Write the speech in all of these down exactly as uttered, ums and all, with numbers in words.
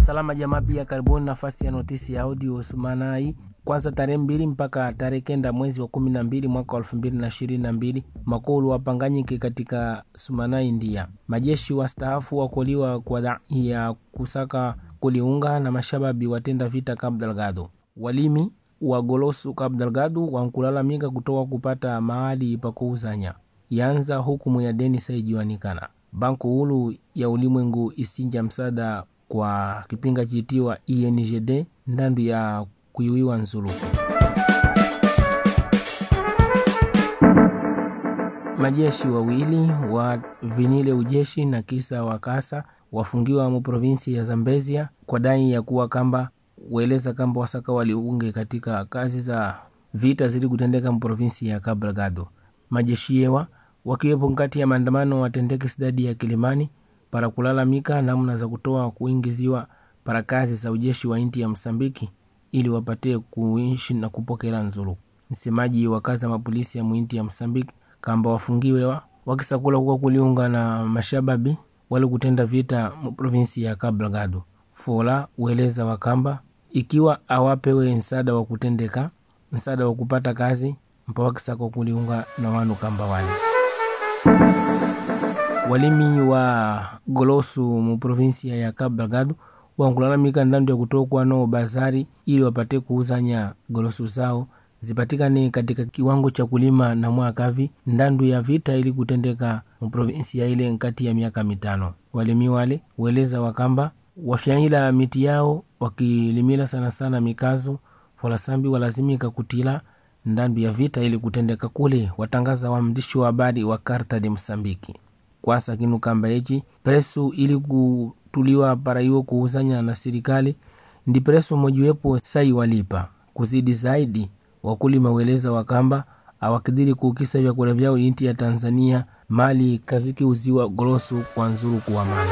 Salama jamaa, pia karibuni nafasi ya notisi ya audio Sumanai. Kwanza tarehe mbili mpaka tarehe kenda mwezi wa kumi na mbili mwaka wa elfu mbili na ishirini na mbili makulu wapanganyike katika Sumanai India. Majeshi wastaafu wakoliwa kwa dai ya kusaka kuliunga na mashababi watenda vita Cabo Delgado. Walimi wa Golosu Cabo Delgado wankulalamika kutoka kupata mahali pa kuuzanya. Yanza hukumu ya deni saijiwanikana. Banku hulu ya ulimwengu isinja msada kwa kipinga chitiwa I N G D ndandu ya kuyuiwa nzulu. Majeshi wawili wa vinile ujeshi na kisa wakasa wafungiwa mu provinsi ya Zambezia kwa dai ya kuwa kamba weleza kamba wasaka waliunge katika kazi za vita zili kutendeka mu provinsi ya Cabo Delgado. Majeshi yewa wakiwepo nkati ya maandamano watendeke sidadi ya Kilimani para kulalamika namna za kutoa kuingiziwa para kazi za ujeshi wa inti ya Msambiki ili wapate kuishi na kupokera nzulu. Msemaji wa kazi ya mapolisi ya muinti ya Msambiki kamba wafungiwe wa wakisakula kwa kuliunga na mashababi wale kutenda vita mu provinsi ya Cabo Delgado. Fola ueleza wakamba ikiwa awapewe msaada wa kutendeka, msaada wa kupata kazi mpa wakisako kuliunga na wanu kamba wale. Walimi wa Golosu mu provinsia ya Cabo Delgado wankulalamika ndandu ya kutokwa no bazari ili wapate kuuzanya golosu zao zipatikane katika kiwango cha kulima na mwakavi ndandu ya vita ili kutendeka mu provinsia ile nkati ya miaka mitano. Walimi wale weleza wakamba wafyaila miti yao wakilimila sana sana mikazo folasambi walazimika kutila ndandu ya vita ili kutendeka kule, watangaza wa mdishi wa habari wa Carta de Msambiki. Kwasa kinu kamba echi presu ili kutuliwa para hiyo kuuzanya na serikali ndi presu mojuwepo sai walipa kuzidi zaidi. Wakulima weleza wakamba awakidiri kukisa vyakula vyao inti ya Tanzania mali kaziki uziwa Golosu kwa nzuru kuwamana.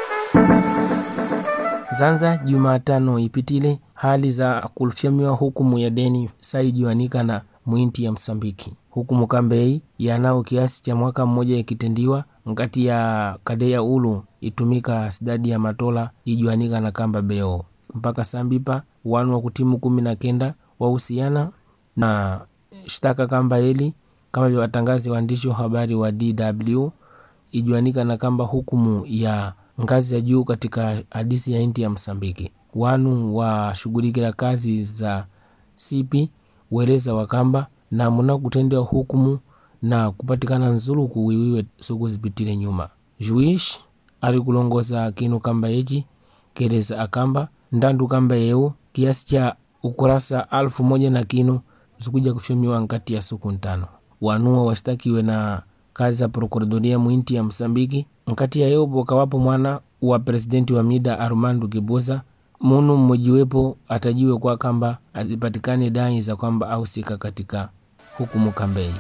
Zanza Jumatano ipitile hali za kulufyamiwa hukumu ya deni sai jiwanika na muinti ya Msambiki. Hukumu kambei yanao kiasi cha mwaka mmoja ikitendiwa ngati ya kadea ulu itumika sidadi ya Matola ijuanika na kamba beo. Mpaka sambipa wanu wa kutimu kumi na kenda wahusiana na shtaka kamba hili kama vya watangazi waandishi wa habari wa D W ijuanika na kamba hukumu ya ngazi ya juu katika hadisi ya inti ya Msambiki. Wanu wa shughulika kazi za C P weleza wakamba na muna kutendewa hukumu na kupatikana nzulu kuwiwiwe suku zipitile nyuma. Juish alikulongoza kinu kamba eji keleza akamba ndandu kamba yeu kiasi cha ukurasa alfu moja na kinu zikuja kufyomiwa nkati ya suku ntano. Wanua wastakiwe na kazi za prokuradoria muinti ya Msambiki nkati ya yeu wakawapo mwana wa presidenti wa Mida Armando Guebuza. Munu mmojiwepo atajiwe kwa kamba azipatikane dai za kwamba au sika katika hukumu kambei.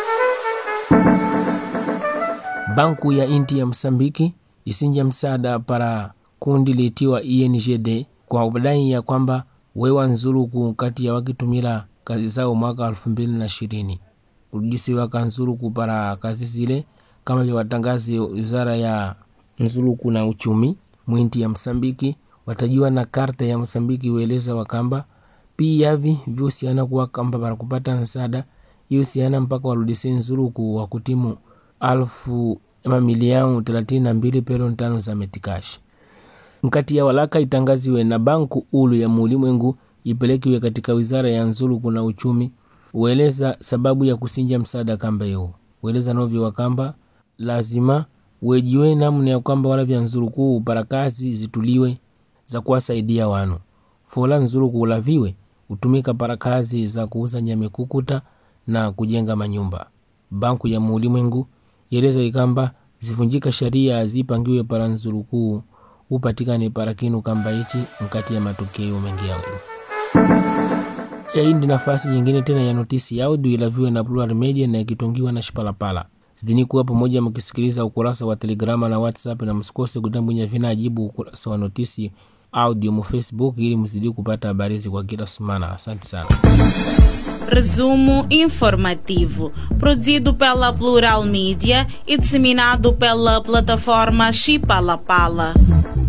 Banku ya inti ya Msambiki isinja msaada para kundi litiwa I N G D kwa ubadai ya kwamba wewa nzulu kukati ya wakitumila kazi zao mwaka elfu mbili na ishirini. Kujisi waka nzulu kupara kazi zile kama vya watangazi wizara ya nzulu kuna uchumi muinti ya Msambiki watajiwa na Karta ya Msambiki weleza wakamba pia yavi vyusiana kuwa kamba para kupata nsada yusiana mpaka waludisi nzulu kuwa kutimu alfu ema milioni thelathini na mbili pero ntano za metikash. Nkati ya walaka itangaziwe na banku ulu ya ulimwengu ipelekiwe katika wizara ya nzulu kuna uchumi weleza sababu ya kusinja msaada kamba yo. Weleza novyo wakamba lazima wejiwe namna ya kwamba wala vya nzulu kuu para kazi zituliwe za kuwasaidia wanu. Fola nzulu kuulaviwe utumika para kazi za kuuza nyame kukuta na kujenga manyumba. Banku ya ulimwengu yeleza ikamba zifunjika sharia zipangiwe para nzulu kuu upatikane para kinu kamba ichi mkati ya matokeo mengi yao. Ya indi nafasi nyingine tena ya notisi ya audio ilaviwe na Plural Media na ikitongiwa na Shipalapala. Zidini kuwa pamoja mkisikiliza ukurasa wa Telegrama na WhatsApp na msikose kudambunya vina ajibu ukurasa wa notisi audio mu Facebook ili mzidi kupata habari kwa kila semana. Asante sana. Resumo informativo, produzido pela Plural Media e disseminado pela plataforma Chipalapala.